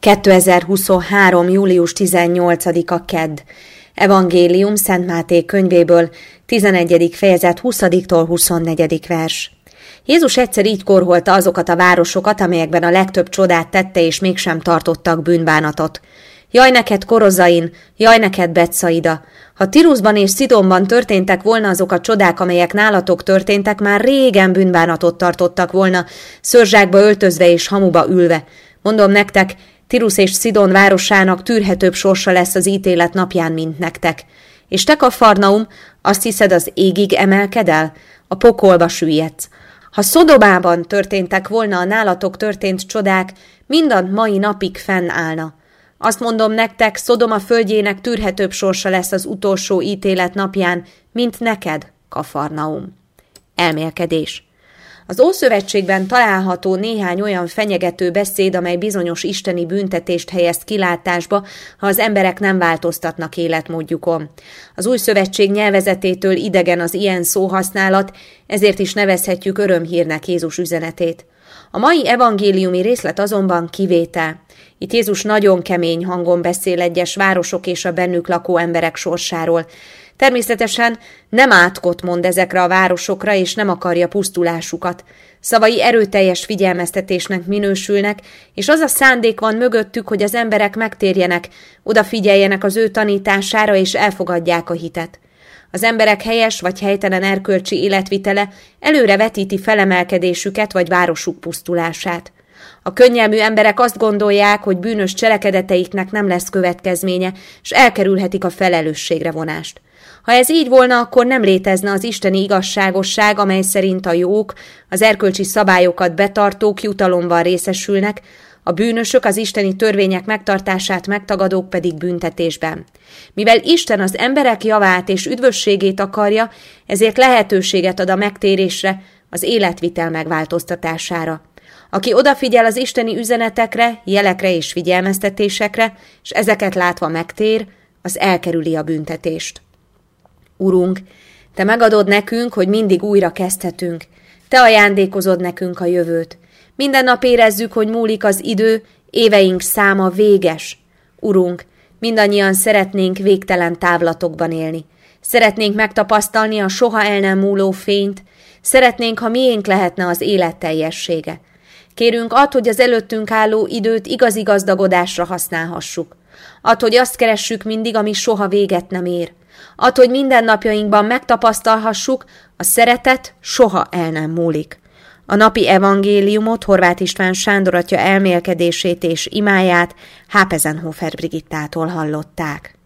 2023. július 18-a kedd. Evangélium Szent Máté könyvéből, 11. fejezet 20-tól 24. vers. Jézus egyszer így korholta azokat a városokat, amelyekben a legtöbb csodát tette, és mégsem tartottak bűnbánatot. Jaj neked, Korozain! Jaj neked, Betsaida! Ha Tiruszban és Szidonban történtek volna azok a csodák, amelyek nálatok történtek, már régen bűnbánatot tartottak volna, szörzsákba öltözve és hamuba ülve. Mondom nektek, Tirusz és Szidon városának tűrhetőbb sorsa lesz az ítélet napján, mint nektek. És te, Kafarnaum, azt hiszed, az égig emelkedel? A pokolba süllyedsz. Ha Szodomában történtek volna a nálatok történt csodák, mind mai napig fennállna. Azt mondom nektek, Szodoma földjének tűrhetőbb sorsa lesz az utolsó ítélet napján, mint neked, Kafarnaum. Elmélkedés. Az Ószövetségben található néhány olyan fenyegető beszéd, amely bizonyos isteni büntetést helyez kilátásba, ha az emberek nem változtatnak életmódjukon. Az Új Szövetség nyelvezetétől idegen az ilyen szóhasználat, ezért is nevezhetjük örömhírnek Jézus üzenetét. A mai evangéliumi részlet azonban kivétel. Itt Jézus nagyon kemény hangon beszél egyes városok és a bennük lakó emberek sorsáról. Természetesen nem átkot mond ezekre a városokra, és nem akarja pusztulásukat. Szavai erőteljes figyelmeztetésnek minősülnek, és az a szándék van mögöttük, hogy az emberek megtérjenek, odafigyeljenek az ő tanítására, és elfogadják a hitet. Az emberek helyes vagy helytelen erkölcsi életvitele előre vetíti felemelkedésüket vagy városuk pusztulását. A könnyelmű emberek azt gondolják, hogy bűnös cselekedeteiknek nem lesz következménye, és elkerülhetik a felelősségre vonást. Ha ez így volna, akkor nem létezne az isteni igazságosság, amely szerint a jók, az erkölcsi szabályokat betartók jutalomban részesülnek, a bűnösök, az isteni törvények megtartását megtagadók pedig büntetésben. Mivel Isten az emberek javát és üdvösségét akarja, ezért lehetőséget ad a megtérésre, az életvitel megváltoztatására. Aki odafigyel az isteni üzenetekre, jelekre és figyelmeztetésekre, és ezeket látva megtér, az elkerüli a büntetést. Urunk, Te megadod nekünk, hogy mindig újra kezdhetünk. Te ajándékozod nekünk a jövőt. Minden nap érezzük, hogy múlik az idő, éveink száma véges. Urunk, mindannyian szeretnénk végtelen távlatokban élni. Szeretnénk megtapasztalni a soha el nem múló fényt. Szeretnénk, ha miénk lehetne az élet teljessége. Kérünk, add, hogy az előttünk álló időt igazi gazdagodásra használhassuk. Add, hogy azt keressük mindig, ami soha véget nem ér. Add, hogy mindennapjainkban megtapasztalhassuk, a szeretet soha el nem múlik. A napi evangéliumot Horváth István Sándor atya elmélkedését és imáját Hápezenhofer Brigittától hallották.